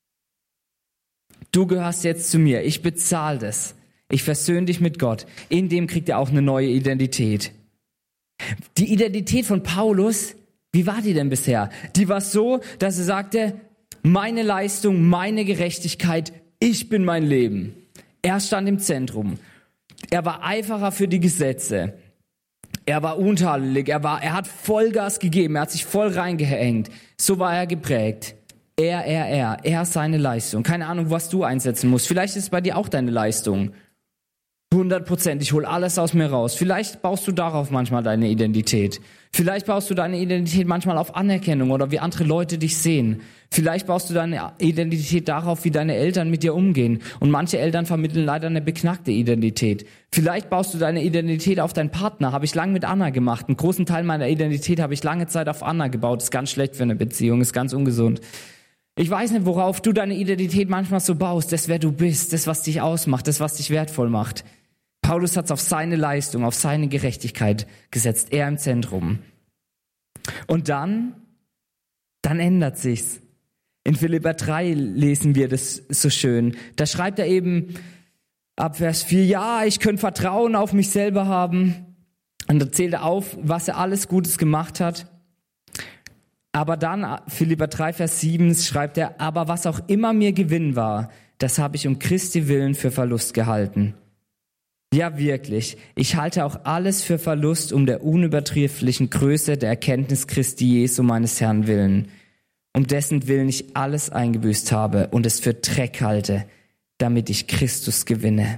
Du gehörst jetzt zu mir, ich bezahle das. Ich versöhne dich mit Gott. In dem kriegt er auch eine neue Identität. Die Identität von Paulus, wie war die denn bisher? Die war so, dass er sagte, meine Leistung, meine Gerechtigkeit, ich bin mein Leben. Er stand im Zentrum. Er war Eiferer für die Gesetze. Er war untadelig. Er war, er hat Vollgas gegeben. Er hat sich voll reingehängt. So war er geprägt. Er, er, er. Er seine Leistung. Keine Ahnung, was du einsetzen musst. Vielleicht ist es bei dir auch deine Leistung. hundert Prozent. Ich hole alles aus mir raus. Vielleicht baust du darauf manchmal deine Identität. Vielleicht baust du deine Identität manchmal auf Anerkennung oder wie andere Leute dich sehen. Vielleicht baust du deine Identität darauf, wie deine Eltern mit dir umgehen. Und manche Eltern vermitteln leider eine beknackte Identität. Vielleicht baust du deine Identität auf deinen Partner. Habe ich lange mit Anna gemacht. Einen großen Teil meiner Identität habe ich lange Zeit auf Anna gebaut. Das ist ganz schlecht für eine Beziehung, ist ganz ungesund. Ich weiß nicht, worauf du deine Identität manchmal so baust. Das, wer du bist, das, was dich ausmacht, das, was dich wertvoll macht. Paulus hat es auf seine Leistung, auf seine Gerechtigkeit gesetzt. Er im Zentrum. Und dann, dann ändert sich's. In Philipper drei lesen wir das so schön. Da schreibt er eben ab Vers vier, ja, ich könnte Vertrauen auf mich selber haben. Und da zählt er auf, was er alles Gutes gemacht hat. Aber dann, Philipper drei, Vers sieben, schreibt er, aber was auch immer mir Gewinn war, das habe ich um Christi willen für Verlust gehalten. Ja, wirklich. Ich halte auch alles für Verlust um der unübertrefflichen Größe der Erkenntnis Christi Jesu meines Herrn willen, um dessen Willen ich alles eingebüßt habe und es für Dreck halte, damit ich Christus gewinne.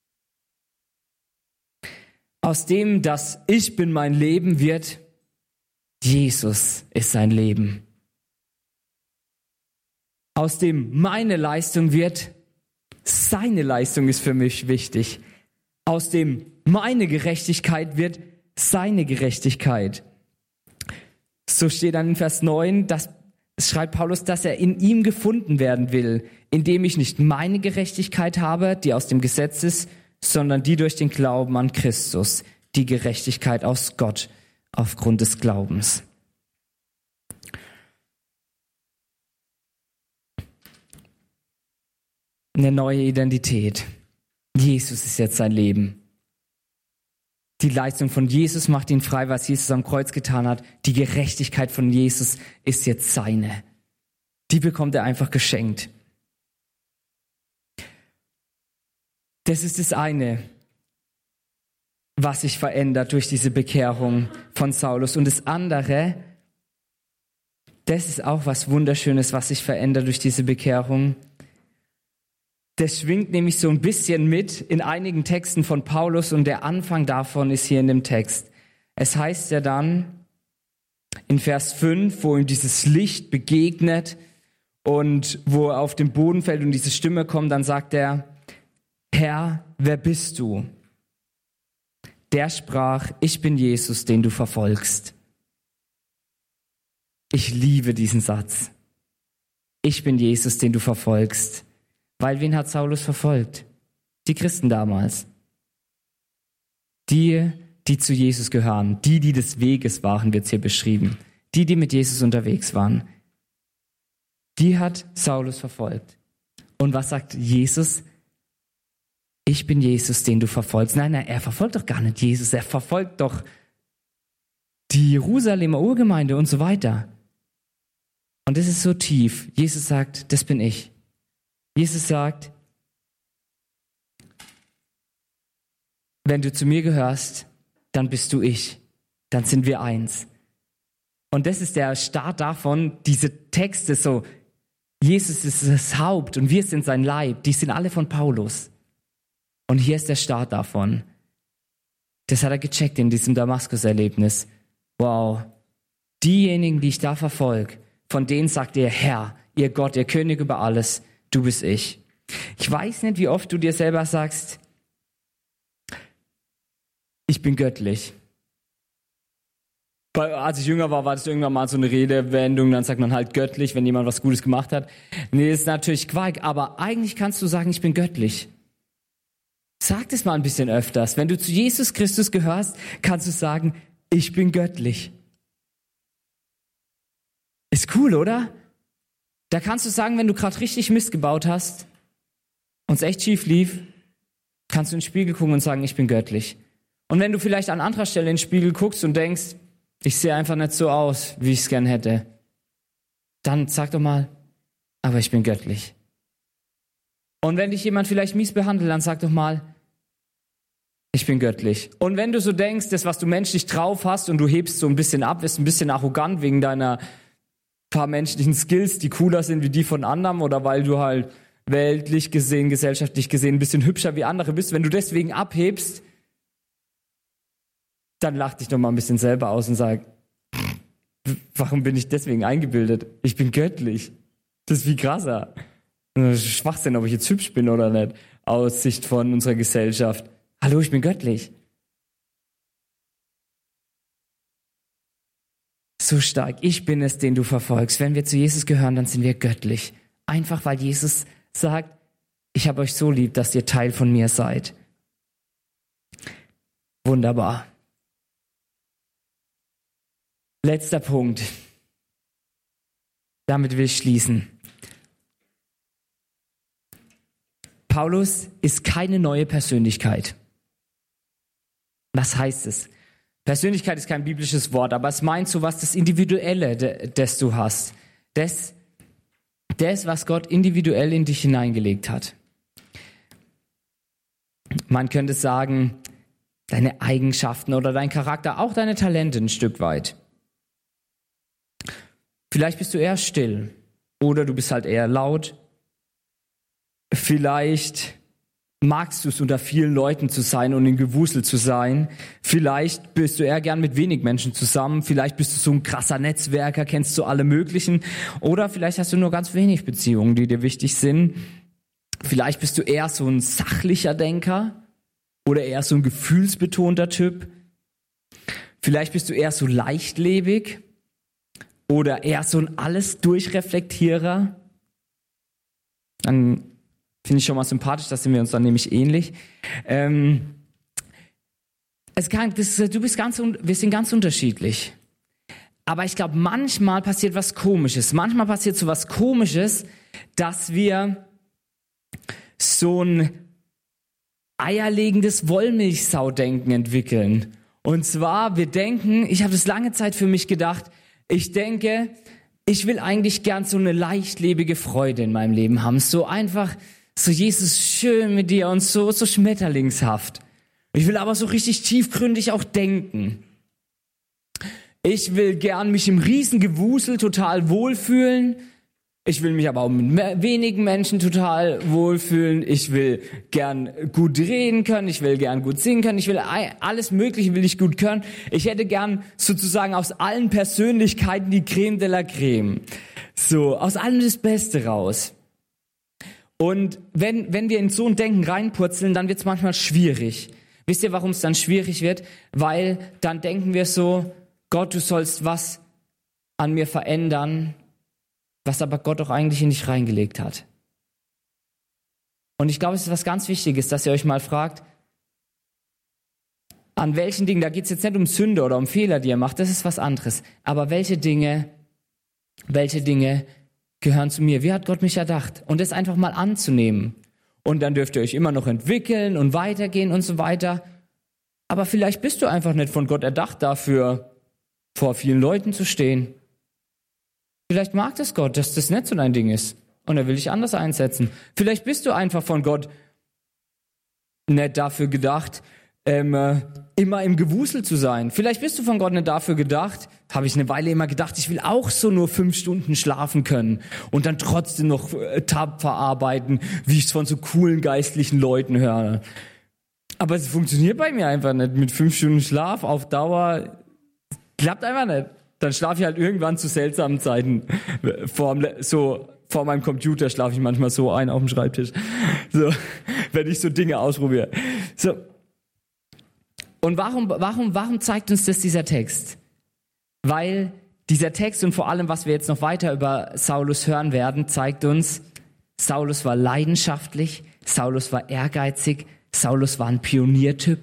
Aus dem, dass ich bin mein Leben, wird Jesus ist sein Leben. Aus dem meine Leistung wird seine Leistung ist für mich wichtig. Aus dem meine Gerechtigkeit wird seine Gerechtigkeit. So steht dann in Vers neun, dass, schreibt Paulus, dass er in ihm gefunden werden will, indem ich nicht meine Gerechtigkeit habe, die aus dem Gesetz ist, sondern die durch den Glauben an Christus, die Gerechtigkeit aus Gott aufgrund des Glaubens. Eine neue Identität. Jesus ist jetzt sein Leben. Die Leistung von Jesus macht ihn frei, was Jesus am Kreuz getan hat. Die Gerechtigkeit von Jesus ist jetzt seine. Die bekommt er einfach geschenkt. Das ist das eine, was sich verändert durch diese Bekehrung von Saulus. Und das andere, das ist auch was Wunderschönes, was sich verändert durch diese Bekehrung. Das schwingt nämlich so ein bisschen mit in einigen Texten von Paulus und der Anfang davon ist hier in dem Text. Es heißt ja dann in Vers fünf, wo ihm dieses Licht begegnet und wo er auf den Boden fällt und diese Stimme kommt, dann sagt er, Herr, wer bist du? Der sprach, ich bin Jesus, den du verfolgst. Ich liebe diesen Satz. Ich bin Jesus, den du verfolgst. Weil wen hat Saulus verfolgt? Die Christen damals. Die, die zu Jesus gehören. Die, die des Weges waren, wird es hier beschrieben. Die, die mit Jesus unterwegs waren. Die hat Saulus verfolgt. Und was sagt Jesus? Ich bin Jesus, den du verfolgst. Nein, nein, er verfolgt doch gar nicht Jesus. Er verfolgt doch die Jerusalemer Urgemeinde und so weiter. Und das ist so tief. Jesus sagt, das bin ich. Jesus sagt, wenn du zu mir gehörst, dann bist du ich. Dann sind wir eins. Und das ist der Start davon, diese Texte so, Jesus ist das Haupt und wir sind sein Leib. Die sind alle von Paulus. Und hier ist der Start davon. Das hat er gecheckt in diesem Damaskus-Erlebnis. Wow. Diejenigen, die ich da verfolge, von denen sagt er, Herr, ihr Gott, ihr König über alles, du bist ich. Ich weiß nicht, wie oft du dir selber sagst, ich bin göttlich. Bei, als ich jünger war, war das irgendwann mal so eine Redewendung, dann sagt man halt göttlich, wenn jemand was Gutes gemacht hat. Nee, das ist natürlich Quark, aber eigentlich kannst du sagen, ich bin göttlich. Sag das mal ein bisschen öfters. Wenn du zu Jesus Christus gehörst, kannst du sagen, ich bin göttlich. Ist cool, oder? Da kannst du sagen, wenn du gerade richtig Mist gebaut hast und es echt schief lief, kannst du in den Spiegel gucken und sagen, ich bin göttlich. Und wenn du vielleicht an anderer Stelle in den Spiegel guckst und denkst, ich sehe einfach nicht so aus, wie ich es gern hätte, dann sag doch mal, aber ich bin göttlich. Und wenn dich jemand vielleicht mies behandelt, dann sag doch mal, ich bin göttlich. Und wenn du so denkst, das, was du menschlich drauf hast und du hebst so ein bisschen ab, bist ein bisschen arrogant wegen deiner paar menschlichen Skills, die cooler sind wie die von anderen oder weil du halt weltlich gesehen, gesellschaftlich gesehen ein bisschen hübscher wie andere bist, wenn du deswegen abhebst, dann lach dich doch mal ein bisschen selber aus und sag, warum bin ich deswegen eingebildet? Ich bin göttlich. Das ist viel krasser. Schwachsinn, ob ich jetzt hübsch bin oder nicht, aus Sicht von unserer Gesellschaft. Hallo, ich bin göttlich. So stark. Ich bin es, den du verfolgst. Wenn wir zu Jesus gehören, dann sind wir göttlich. Einfach, weil Jesus sagt, ich habe euch so lieb, dass ihr Teil von mir seid. Wunderbar. Letzter Punkt. Damit will ich schließen. Paulus ist keine neue Persönlichkeit. Was heißt es? Persönlichkeit ist kein biblisches Wort, aber es meint so was, das Individuelle, das du hast. Das, das, was Gott individuell in dich hineingelegt hat. Man könnte sagen, deine Eigenschaften oder dein Charakter, auch deine Talente ein Stück weit. Vielleicht bist du eher still oder du bist halt eher laut. Vielleicht magst du es, unter vielen Leuten zu sein und in Gewusel zu sein. Vielleicht bist du eher gern mit wenig Menschen zusammen. Vielleicht bist du so ein krasser Netzwerker, kennst du alle möglichen. Oder vielleicht hast du nur ganz wenig Beziehungen, die dir wichtig sind. Vielleicht bist du eher so ein sachlicher Denker oder eher so ein gefühlsbetonter Typ. Vielleicht bist du eher so leichtlebig oder eher so ein Alles-Durchreflektierer. Dann finde ich schon mal sympathisch, da sind wir uns dann nämlich ähnlich. Ähm, es kann, das, du bist ganz, wir sind ganz unterschiedlich. Aber ich glaube, manchmal passiert was Komisches. Manchmal passiert so was Komisches, dass wir so ein eierlegendes Wollmilchsau-Denken entwickeln. Und zwar, wir denken, ich habe das lange Zeit für mich gedacht, ich denke, ich will eigentlich gern so eine leichtlebige Freude in meinem Leben haben. So einfach, so Jesus, schön mit dir und so, so schmetterlingshaft. Ich will aber so richtig tiefgründig auch denken. Ich will gern mich im Riesengewusel total wohlfühlen. Ich will mich aber auch mit wenigen Menschen total wohlfühlen. Ich will gern gut reden können. Ich will gern gut singen können. Ich will alles Mögliche will ich gut können. Ich hätte gern sozusagen aus allen Persönlichkeiten die Creme de la Creme. So, aus allem das Beste raus. Und wenn, wenn wir in so ein Denken reinpurzeln, dann wird es manchmal schwierig. Wisst ihr, warum es dann schwierig wird? Weil dann denken wir so, Gott, du sollst was an mir verändern, was aber Gott auch eigentlich in dich reingelegt hat. Und ich glaube, es ist was ganz Wichtiges, dass ihr euch mal fragt, an welchen Dingen, da geht es jetzt nicht um Sünde oder um Fehler, die ihr macht, das ist was anderes. Aber welche Dinge, welche Dinge gehören zu mir? Wie hat Gott mich erdacht? Und das einfach mal anzunehmen. Und dann dürft ihr euch immer noch entwickeln und weitergehen und so weiter. Aber vielleicht bist du einfach nicht von Gott erdacht dafür, vor vielen Leuten zu stehen. Vielleicht mag das Gott, dass das nicht so dein Ding ist. Und er will dich anders einsetzen. Vielleicht bist du einfach von Gott nicht dafür gedacht, ähm, äh, immer im Gewusel zu sein. Vielleicht bist du von Gott nicht dafür gedacht, habe ich eine Weile immer gedacht, ich will auch so nur fünf Stunden schlafen können und dann trotzdem noch äh, tapfer arbeiten, wie ich es von so coolen geistlichen Leuten höre. Aber es funktioniert bei mir einfach nicht. Mit fünf Stunden Schlaf auf Dauer klappt einfach nicht. Dann schlafe ich halt irgendwann zu seltsamen Zeiten. Vor, so, vor meinem Computer schlafe ich manchmal so ein auf dem Schreibtisch. So, wenn ich so Dinge ausprobiere. So. Und warum, warum, warum zeigt uns das dieser Text? Weil dieser Text und vor allem, was wir jetzt noch weiter über Saulus hören werden, zeigt uns, Saulus war leidenschaftlich, Saulus war ehrgeizig, Saulus war ein Pioniertyp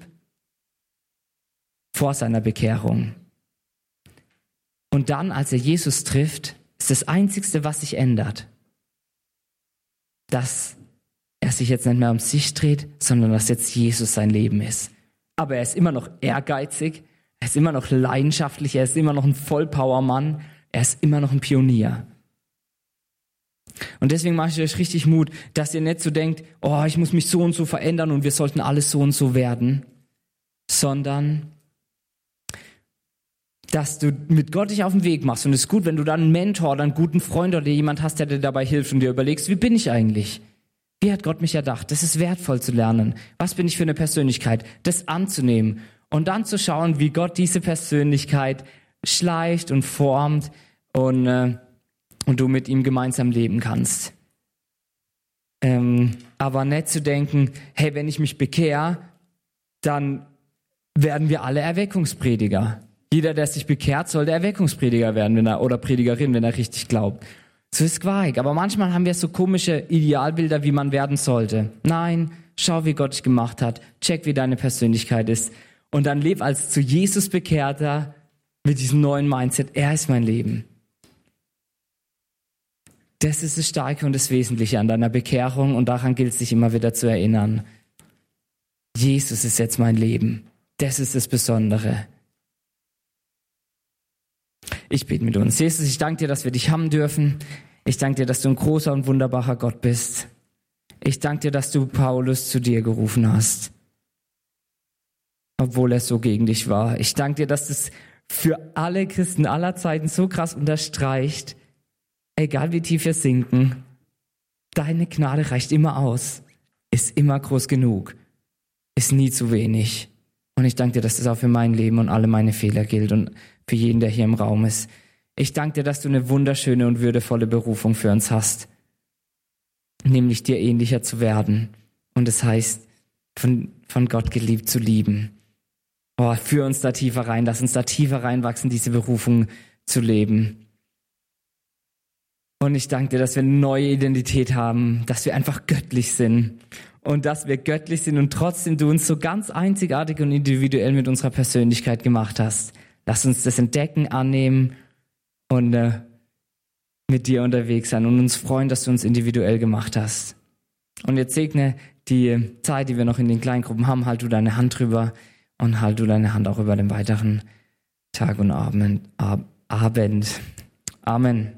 vor seiner Bekehrung. Und dann, als er Jesus trifft, ist das Einzige, was sich ändert, dass er sich jetzt nicht mehr um sich dreht, sondern dass jetzt Jesus sein Leben ist. Aber er ist immer noch ehrgeizig, er ist immer noch leidenschaftlich, er ist immer noch ein Vollpower-Mann, er ist immer noch ein Pionier. Und deswegen mache ich euch richtig Mut, dass ihr nicht so denkt, oh, ich muss mich so und so verändern und wir sollten alles so und so werden, sondern dass du mit Gott dich auf den Weg machst. Und es ist gut, wenn du dann einen Mentor oder einen guten Freund oder jemand hast, der dir dabei hilft und dir überlegst, wie bin ich eigentlich? Wie hat Gott mich erdacht? Das ist wertvoll zu lernen. Was bin ich für eine Persönlichkeit? Das anzunehmen und dann zu schauen, wie Gott diese Persönlichkeit schleicht und formt und, äh, und du mit ihm gemeinsam leben kannst. Ähm, aber nicht zu denken, hey, wenn ich mich bekehre, dann werden wir alle Erweckungsprediger. Jeder, der sich bekehrt, soll der Erweckungsprediger werden, wenn er, oder Predigerin, wenn er richtig glaubt. So ist Quark. Aber manchmal haben wir so komische Idealbilder, wie man werden sollte. Nein, schau, wie Gott dich gemacht hat. Check, wie deine Persönlichkeit ist. Und dann leb als zu Jesus Bekehrter mit diesem neuen Mindset. Er ist mein Leben. Das ist das Starke und das Wesentliche an deiner Bekehrung. Und daran gilt es, sich immer wieder zu erinnern. Jesus ist jetzt mein Leben. Das ist das Besondere. Ich bete mit uns. Jesus, ich danke dir, dass wir dich haben dürfen. Ich danke dir, dass du ein großer und wunderbarer Gott bist. Ich danke dir, dass du Paulus zu dir gerufen hast, obwohl er so gegen dich war. Ich danke dir, dass das für alle Christen aller Zeiten so krass unterstreicht, egal wie tief wir sinken, deine Gnade reicht immer aus, ist immer groß genug, ist nie zu wenig. Und ich danke dir, dass das auch für mein Leben und alle meine Fehler gilt und für jeden, der hier im Raum ist. Ich danke dir, dass du eine wunderschöne und würdevolle Berufung für uns hast, nämlich dir ähnlicher zu werden. Und das heißt, von, von Gott geliebt zu lieben. Oh, führ uns da tiefer rein, lass uns da tiefer reinwachsen, diese Berufung zu leben. Und ich danke dir, dass wir eine neue Identität haben, dass wir einfach göttlich sind. Und dass wir göttlich sind und trotzdem du uns so ganz einzigartig und individuell mit unserer Persönlichkeit gemacht hast. Lass uns das entdecken, annehmen und äh, mit dir unterwegs sein und uns freuen, dass du uns individuell gemacht hast. Und jetzt segne die Zeit, die wir noch in den Kleingruppen haben, halt du deine Hand drüber und halt du deine Hand auch über den weiteren Tag und Abend. Abend. Amen.